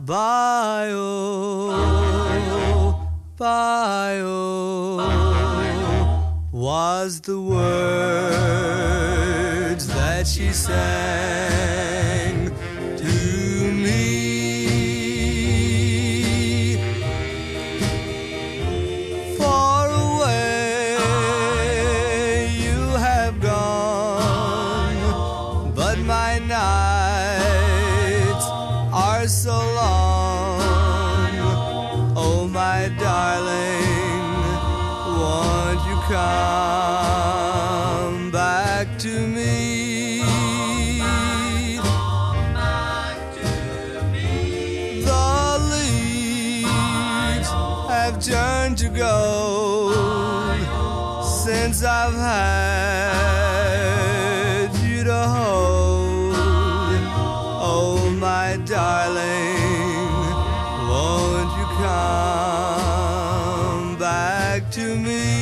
Bio, bio was the words that she sang to me. Far away you have gone, but my nights are so long. Oh, my darling, won't you come back to me? The leaves have turned to gold since I've had you to hold. Oh, my darling, won't you come back to me?